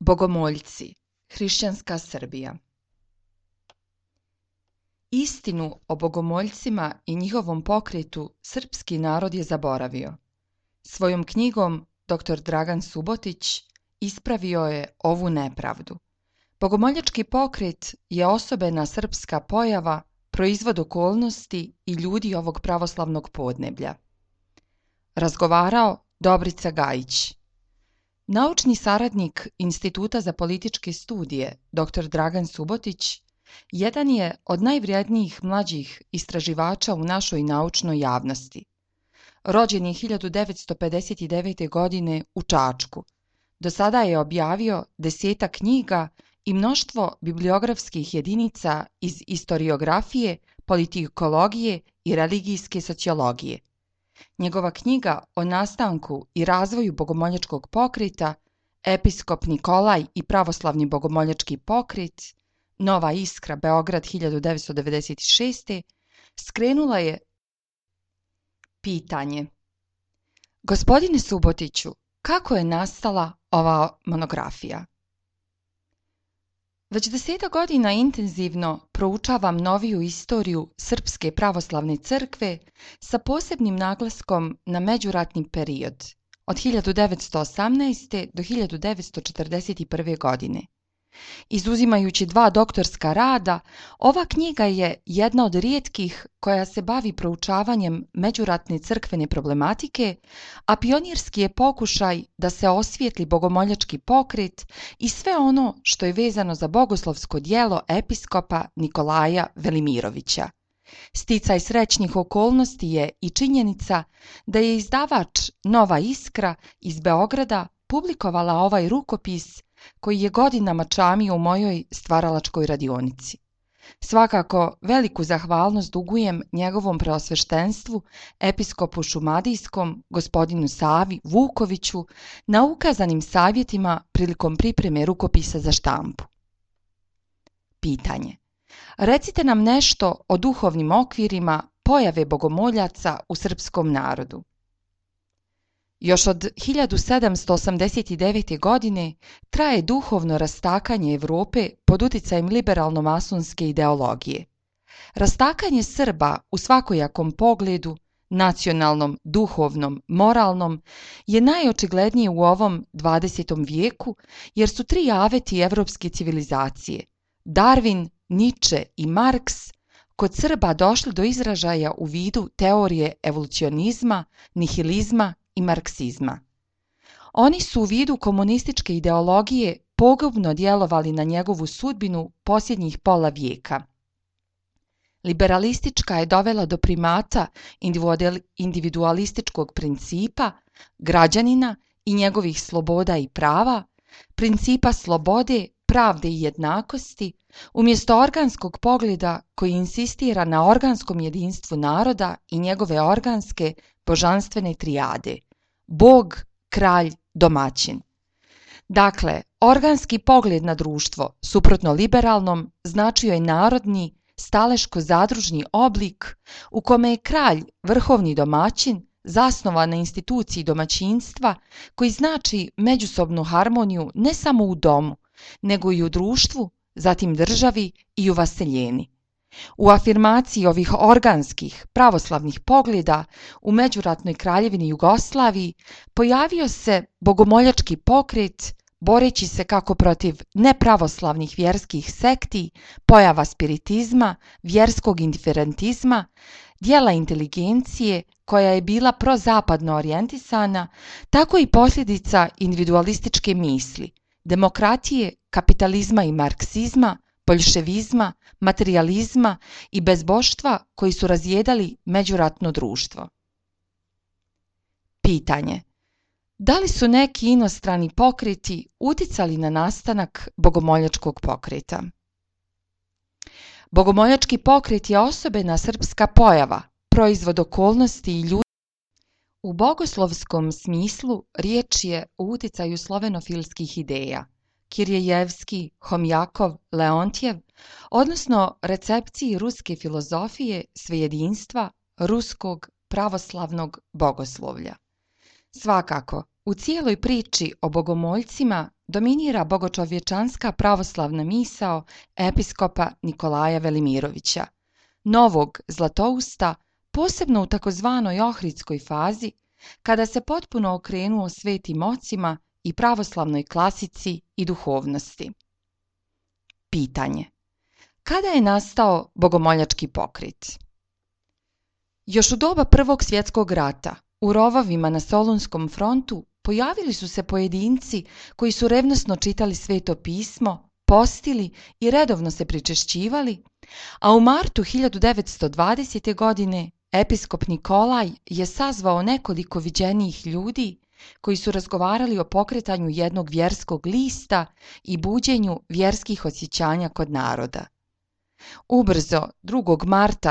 Bogomoljci, hrišćanska Srbija. Istinu o bogomoljcima i njihovom pokretu srpski narod je zaboravio. Svojom knjigom dr. Dragan Subotić ispravio je ovu nepravdu. Bogomoljački pokret je osobena srpska pojava, proizvod okolnosti i ljudi ovog pravoslavnog podneblja. Razgovarao Dobrica Gajić. Naučni saradnik Instituta za političke studije dr. Dragan Subotić jedan je od najvrijednijih mlađih istraživača u našoj naučnoj javnosti. Rođen je 1959. godine u Čačku. Do sada je objavio 10 knjiga i mnoštvo bibliografskih jedinica iz istoriografije, politikologije i religijske sociologije. Njegova knjiga o nastanku i razvoju bogomoljačkog pokreta, Episkop Nikolaj i pravoslavni bogomoljački pokret, Nova Iskra, Beograd 1996. skrenula je pitanje. Gospodine Subotiću, kako je nastala ova monografija? Već 10 godina intenzivno proučavam noviju istoriju Srpske pravoslavne crkve sa posebnim naglaskom na međuratni period od 1918. do 1941. godine. Izuzimajući 2 doktorska rada, ova knjiga je jedna od rijetkih koja se bavi proučavanjem međuratne crkvene problematike, a pionirski je pokušaj da se osvijetli bogomoljački pokret i sve ono što je vezano za bogoslovsko djelo episkopa Nikolaja Velimirovića. Sticaj srećnih okolnosti je i činjenica da je izdavač Nova Iskra iz Beograda publikovala ovaj rukopis koji je godinama čamio u mojoj stvaralačkoj radionici. Svakako veliku zahvalnost dugujem njegovom preosveštenstvu, episkopu šumadijskom, gospodinu Savi Vukoviću, na ukazanim savjetima prilikom pripreme rukopisa za štampu. Pitanje. Recite nam nešto o duhovnim okvirima pojave bogomoljaca u srpskom narodu. Još od 1789. godine traje duhovno rastakanje Evrope pod uticajem liberalno-masonske ideologije. Rastakanje Srba u svakojakom pogledu, nacionalnom, duhovnom, moralnom, je najočiglednije u ovom 20. vijeku jer su 3 aveti evropske civilizacije, Darwin, Nietzsche i Marks, kod Srba došli do izražaja u vidu teorije evolucionizma, nihilizma i marksizma. Oni su u vidu komunističke ideologije pogubno djelovali na njegovu sudbinu posljednjih pola vijeka. Liberalistička je dovela do primata individualističkog principa, građanina i njegovih sloboda i prava, principa slobode, pravde i jednakosti, umjesto organskog pogleda koji insistira na organskom jedinstvu naroda i njegove organske božanstvene trijade. Bog, kralj, domaćin. Dakle, organski pogled na društvo, suprotno liberalnom, značio je narodni, staleško-zadružni oblik u kome je kralj vrhovni domaćin, zasnovan na instituciji domaćinstva, koji znači međusobnu harmoniju ne samo u domu, nego i u društvu, zatim državi i u vaseljeni. U afirmaciji ovih organskih, pravoslavnih pogleda u međuratnoj kraljevini Jugoslaviji pojavio se bogomoljački pokret, boreći se kako protiv nepravoslavnih vjerskih sekti, pojava spiritizma, vjerskog indiferentizma, dijela inteligencije koja je bila prozapadno orijentisana, tako i posljedica individualističke misli, demokratije, kapitalizma i marksizma, boljševizma, materijalizma i bezboštva koji su razjedali međuratno društvo. Pitanje. Da li su neki inostrani pokreti uticali na nastanak bogomoljačkog pokreta? Bogomoljački pokret je osobena srpska pojava, proizvod okolnosti i ljudi. U bogoslovskom smislu riječ je o uticaju slovenofilskih ideja, Kirjejevski, Homjakov, Leontjev, odnosno recepciji ruske filozofije svejedinstva ruskog pravoslavnog bogoslovlja. Svakako, u cijeloj priči o bogomoljcima dominira bogočovječanska pravoslavna misao episkopa Nikolaja Velimirovića, novog Zlatousta, posebno u takozvanoj ohridskoj fazi, kada se potpuno okrenuo svetim ocima i pravoslavnoj klasici i duhovnosti. Pitanje: kada je nastao bogomoljački pokret? Još u doba Prvog svjetskog rata, u rovovima na Solunskom frontu, pojavili su se pojedinci koji su revnosno čitali Sveto pismo, postili i redovno se pričešćivali, a u martu 1920. godine episkop Nikolaj je sazvao nekoliko viđenijih ljudi koji su razgovarali o pokretanju jednog vjerskog lista i buđenju vjerskih osjećanja kod naroda. Ubrzo, 2. marta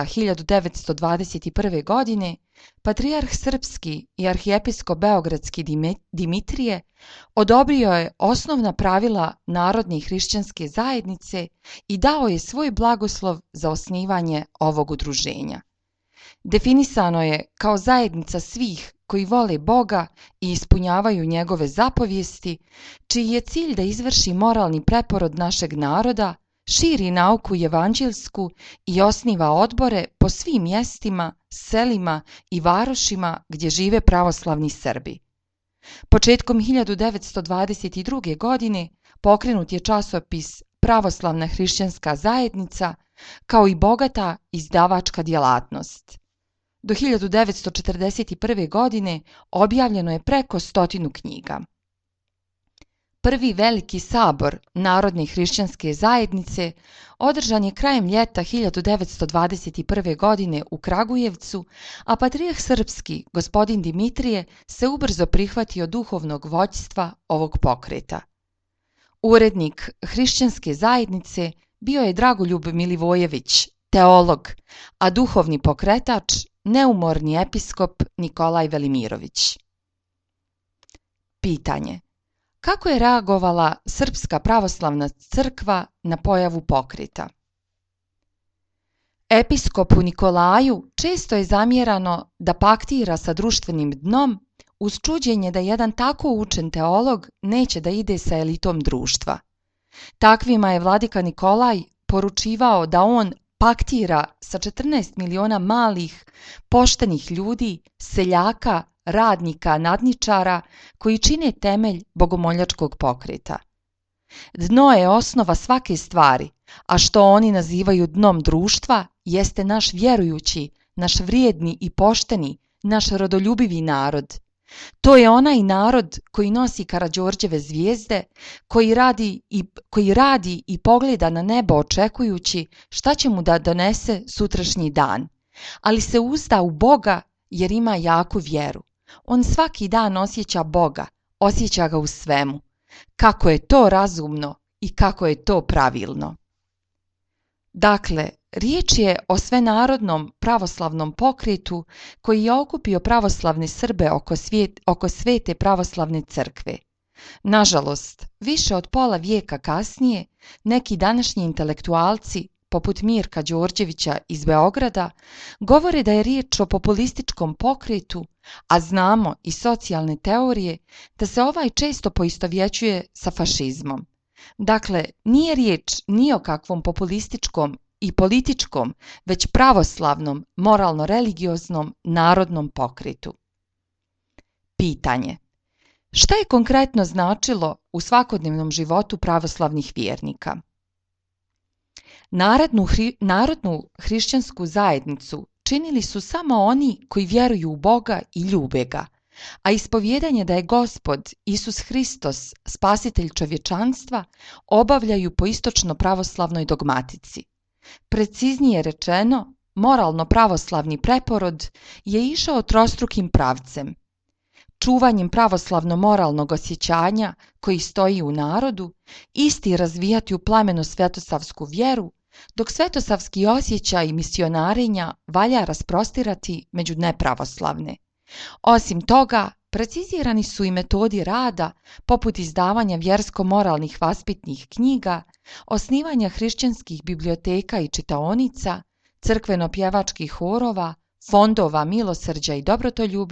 1921. godine, patrijarh srpski i arhijepiskop beogradski Dimitrije odobrio je osnovna pravila narodne hrišćanske zajednice i dao je svoj blagoslov za osnivanje ovog udruženja. Definisano je kao zajednica svih koji vole Boga i ispunjavaju njegove zapovijesti, čiji je cilj da izvrši moralni preporod našeg naroda, širi nauku evanđelsku i osniva odbore po svim mjestima, selima i varošima gdje žive pravoslavni Srbi. Početkom 1922. godine pokrenut je časopis Pravoslavna hrišćanska zajednica, kao i bogata izdavačka djelatnost. Do 1941. godine objavljeno je preko 100 knjiga. Prvi veliki sabor Narodne hrišćanske zajednice održan je krajem ljeta 1921. godine u Kragujevcu, a patrijarh srpski, gospodin Dimitrije, se ubrzo prihvatio duhovnog vođstva ovog pokreta. Urednik hrišćanske zajednice bio je Dragoljub Milivojević, teolog, a duhovni pokretač neumorni episkop Nikolaj Velimirović. Pitanje: kako je reagovala Srpska pravoslavna crkva na pojavu pokreta? Episkopu Nikolaju često je zamjerano da paktira sa društvenim dnom, uz čuđenje da jedan tako učen teolog neće da ide sa elitom društva. Takvima je vladika Nikolaj poručivao da on paktira sa 14 miliona malih, poštenih ljudi, seljaka, radnika, nadničara, koji čine temelj bogomoljačkog pokreta. Dno je osnova svake stvari, a što oni nazivaju dnom društva jeste naš vjerujući, naš vrijedni i pošteni, naš rodoljubivi narod. To je onaj narod koji nosi Karađorđeve zvijezde, koji radi i pogleda na nebo očekujući šta će mu da donese sutrašnji dan, ali se uzda u Boga jer ima jaku vjeru. On svaki dan osjeća Boga, osjeća ga u svemu. Kako je to razumno i kako je to pravilno. Dakle, riječ je o svenarodnom pravoslavnom pokretu koji je okupio pravoslavne Srbe oko Svete pravoslavne crkve. Nažalost, više od pola vijeka kasnije, neki današnji intelektualci, poput Mirka Đorđevića iz Beograda, govore da je riječ o populističkom pokretu, a znamo iz socijalne teorije da se ovaj često poistovjećuje sa fašizmom. Dakle, nije riječ ni o kakvom populističkom i političkom, već pravoslavnom, moralno-religioznom narodnom pokretu. Pitanje: šta je konkretno značilo u svakodnevnom životu pravoslavnih vjernika? Narodnu hrišćansku zajednicu činili su samo oni koji vjeruju u Boga i ljube ga, a ispovjedanje da je Gospod Isus Hristos spasitelj čovječanstva obavljaju po istočno-pravoslavnoj dogmatici. Preciznije rečeno, moralno-pravoslavni preporod je išao trostrukim pravcem. Čuvanjem pravoslavno-moralnog osjećanja koji stoji u narodu, isti razvijati u plameno svetosavsku vjeru, dok svetosavski osjećaj misionarenja valja rasprostirati među nepravoslavne. Osim toga, precizirani su i metodi rada, poput izdavanja vjersko-moralnih vaspitnih knjiga, osnivanja hrišćanskih biblioteka i čitaonica, crkveno-pjevačkih horova, fondova milosrđa i dobrotoljublja,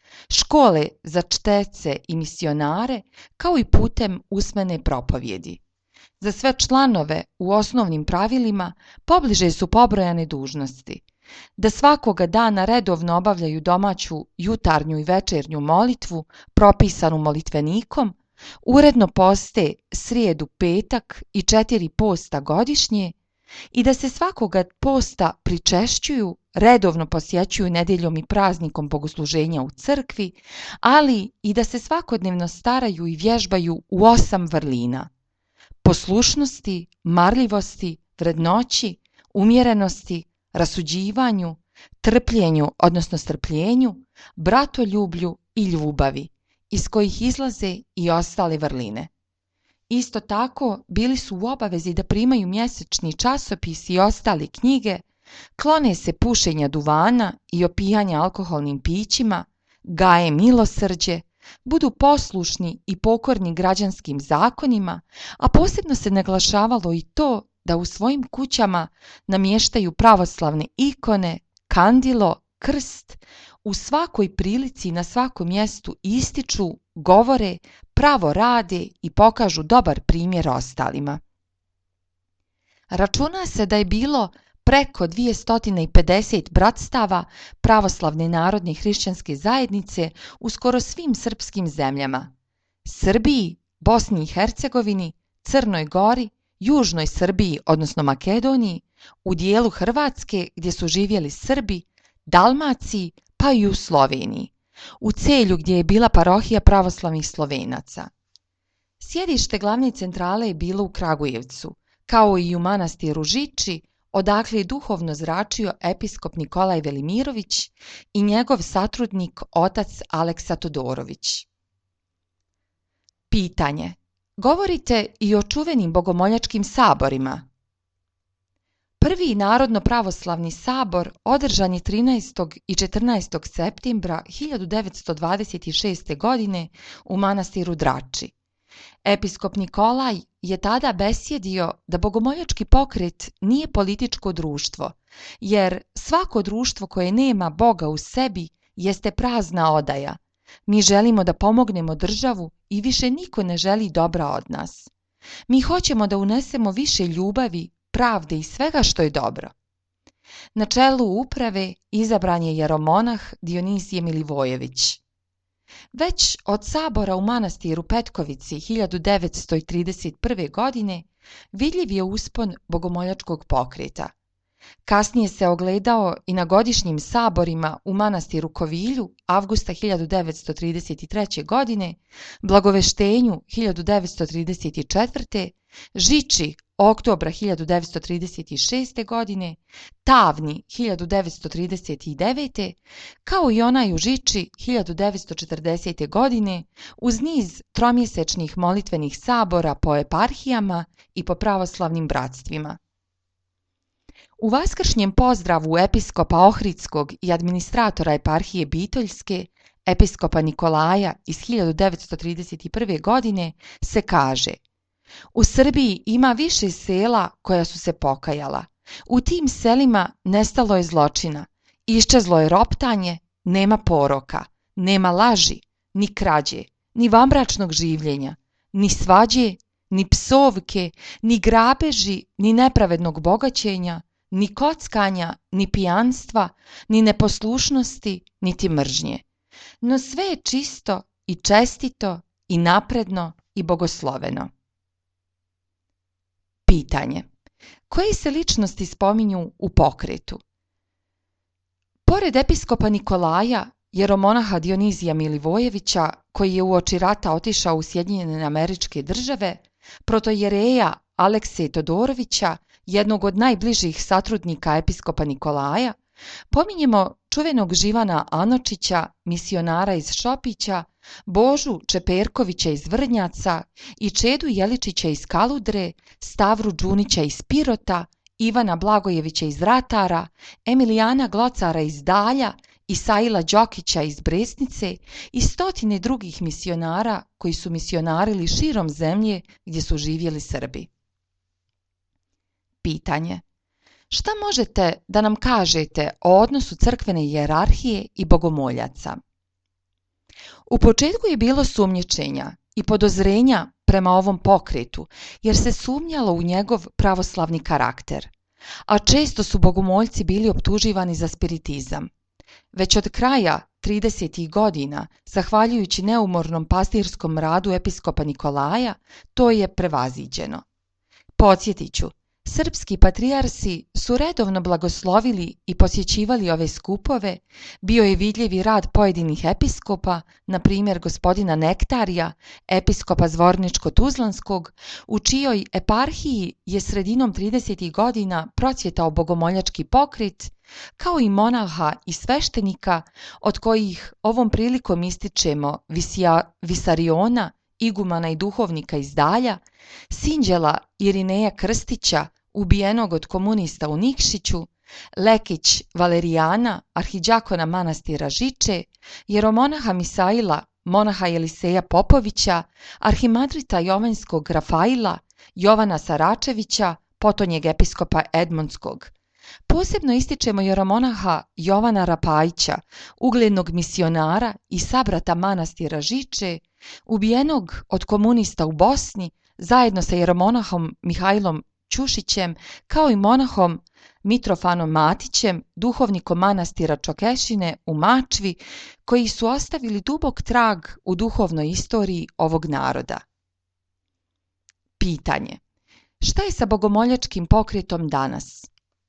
škole za čtece i misionare, kao i putem usmene propovjedi. Za sve članove u osnovnim pravilima pobliže su pobrojane dužnosti: da svakoga dana redovno obavljaju domaću jutarnju i večernju molitvu propisanu molitvenikom, uredno poste srijedu, petak i 4 posta godišnje i da se svakoga posta pričešćuju, redovno posjećuju nedjeljom i praznikom bogosluženja u crkvi, ali i da se svakodnevno staraju i vježbaju u 8 vrlina: poslušnosti, marljivosti, vrednoći, umjerenosti, rasuđivanju, trpljenju odnosno strpljenju, bratoljublju i ljubavi, iz kojih izlaze i ostale vrline. Isto tako bili su u obavezi da primaju mjesečni časopis i ostale knjige, klone se pušenja duvana i opijanja alkoholnim pićima, gaje milosrđe, budu poslušni i pokorni građanskim zakonima, a posebno se naglašavalo i to da u svojim kućama namještaju pravoslavne ikone, kandilo, krst, u svakoj prilici na svakom mjestu ističu, govore, pravo rade i pokažu dobar primjer ostalima. Računa se da je bilo preko 250 bratstava pravoslavne narodne hrišćanske zajednice u skoro svim srpskim zemljama: Srbiji, Bosni i Hercegovini, Crnoj Gori, Južnoj Srbiji odnosno Makedoniji, u dijelu Hrvatske gdje su živjeli Srbi, Dalmaciji pa i u Sloveniji, u Celju gdje je bila parohija pravoslavnih Slovenaca. Sjedište glavne centrale je bilo u Kragujevcu, kao i u manastiru Žiči, odakle je duhovno zračio episkop Nikolaj Velimirović i njegov satrudnik otac Aleksa Todorović. Pitanje: govorite i o čuvenim bogomoljačkim saborima. Prvi narodno-pravoslavni sabor održan je 13. i 14. septembra 1926. godine u manastiru Drači. Episkop Nikolaj je tada besjedio da bogomoljački pokret nije političko društvo, jer svako društvo koje nema Boga u sebi jeste prazna odaja. Mi želimo da pomognemo državu i više niko ne želi dobra od nas. Mi hoćemo da unesemo više ljubavi, pravde i svega što je dobro. Na čelu uprave izabran je jeromonah Dionizije Milivojević. Već od sabora u manastiru Petkovici 1931. godine vidljiv je uspon bogomoljačkog pokreta. Kasnije se ogledao i na godišnjim saborima u manastiru Kovilju avgusta 1933. godine, Blagoveštenju 1934. Žiči oktobra 1936. godine, Tavni 1939. kao i onaj u Žiči 1940. godine, uz niz tromjesečnih molitvenih sabora po eparhijama i po pravoslavnim bratstvima. U vaskršnjem pozdravu episkopa Ohridskog i administratora eparhije Bitoljske, episkopa Nikolaja iz 1931. godine se kaže: u Srbiji ima više sela koja su se pokajala. U tim selima nestalo je zločina, iščezlo je roptanje, nema poroka, nema laži, ni krađe, ni vanbračnog življenja, ni svađe, ni psovke, ni grabeži, ni nepravednog bogaćenja, ni kockanja, ni pijanstva, ni neposlušnosti, niti mržnje. No sve je čisto i čestito i napredno i bogosloveno. Pitanje: koje se ličnosti spominju u pokretu? Pored episkopa Nikolaja, jeromonaha Dionizija Milivojevića, koji je uoči rata otišao u Sjedinjene Američke Države, protojereja Alekse Todorovića, jednog od najbližih satrudnika episkopa Nikolaja, pominjemo čuvenog Živana Anočića, misionara iz Šopića, Božu Čeperkovića iz Vrnjaca i Čedu Jeličića iz Kaludre, Stavru Đunića iz Pirota, Ivana Blagojevića iz Ratara, Emilijana Glocara iz Dalja, Isaila Đokića iz Bresnice i stotine drugih misionara koji su misionarili širom zemlje gdje su živjeli Srbi. Pitanje: šta možete da nam kažete o odnosu crkvene hijerarhije i bogomoljaca? U početku je bilo sumnjičenja i podozrenja prema ovom pokretu, jer se sumnjalo u njegov pravoslavni karakter, a često su bogomoljci bili optuživani za spiritizam. Već od kraja 30. godina, zahvaljujući neumornom pastirskom radu episkopa Nikolaja, to je prevaziđeno. Podsjetit ću, srpski patrijarsi su redovno blagoslovili i posjećivali ove skupove, bio je vidljivi rad pojedinih episkopa, na primjer gospodina Nektarija, episkopa Zvorničko-Tuzlanskog, u čijoj eparhiji je sredinom 30. godina procvjetao bogomoljački pokret, kao i monaha i sveštenika, od kojih ovom prilikom ističemo Visariona, igumana i duhovnika iz Dalja, Sinđela Irineja Krstića, ubijenog od komunista u Nikšiću, Lekić Valerijana, arhidjakona manastira Žiče, jeromonaha Misaila, monaha Jeliseja Popovića, arhimadrita Jovanjskog Rafaila, Jovana Saračevića, potonjeg episkopa Edmonskog. Posebno ističemo jeromonaha Jovana Rapajića, uglednog misionara i sabrata manastira Žiče, ubijenog od komunista u Bosni, zajedno sa jeromonahom Mihajlom Ćušićem, kao i monahom Mitrofanom Matićem, duhovnikom manastira Čokešine u Mačvi, koji su ostavili dubok trag u duhovnoj istoriji ovog naroda. Pitanje: šta je sa bogomoljačkim pokretom danas?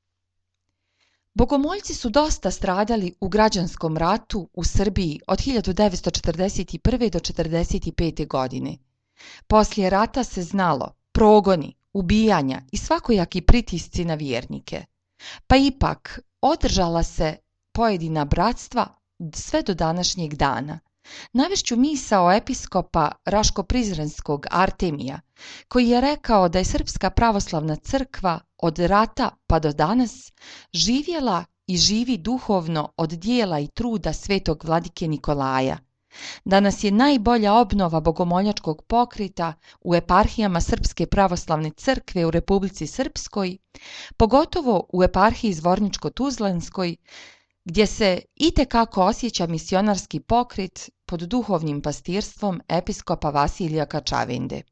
Bogomoljci su dosta stradali u građanskom ratu u Srbiji od 1941. do 1945. godine. Poslije rata se znalo progoni, ubijanja i svakojaki pritisci na vjernike. Pa ipak održala se pojedina bratstva sve do današnjeg dana. Navešću misao episkopa Raško-Prizrenskog Artemija, koji je rekao da je Srpska pravoslavna crkva od rata pa do danas živjela i živi duhovno od dijela i truda svetog vladike Nikolaja. Danas je najbolja obnova bogomoljačkog pokreta u eparhijama Srpske pravoslavne crkve u Republici Srpskoj, pogotovo u eparhiji Zvorničko-Tuzlanskoj, gdje se itekako osjeća misionarski pokret pod duhovnim pastirstvom episkopa Vasilija Kačavende.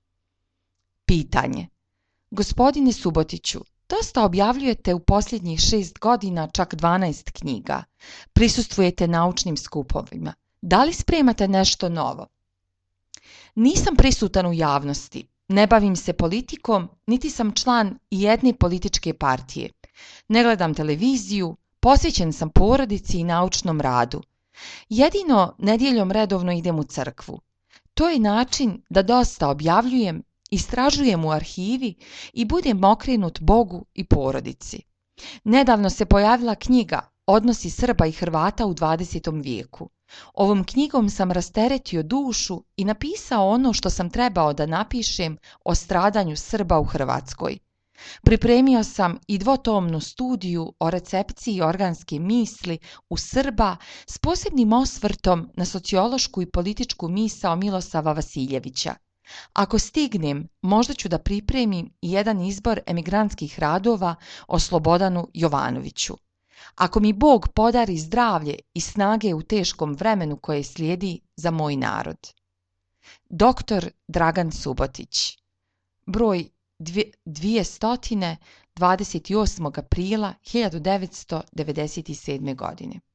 Pitanje: gospodine Subotiću, dosta objavljujete u posljednjih 6 godina čak 12 knjiga, prisustvujete naučnim skupovima. Da li spremate nešto novo? Nisam prisutan u javnosti, ne bavim se politikom, niti sam član jedne političke partije. Ne gledam televiziju, posvećen sam porodici i naučnom radu. Jedino nedjeljom redovno idem u crkvu. To je način da dosta objavljujem, istražujem u arhivi i budem okrenut Bogu i porodici. Nedavno se pojavila knjiga Odnosi Srba i Hrvata u 20. vijeku. Ovom knjigom sam rasteretio dušu i napisao ono što sam trebao da napišem o stradanju Srba u Hrvatskoj. Pripremio sam i dvotomnu studiju o recepciji organske misli u Srba s posebnim osvrtom na sociološku i političku misao Milosava Vasiljevića. Ako stignem, možda ću da pripremim i jedan izbor emigrantskih radova o Slobodanu Jovanoviću. Ako mi Bog podari zdravlje i snage u teškom vremenu koje slijedi za moj narod. Dr. Dragan Subotić. Broj 200, 28. aprila 1997. godine.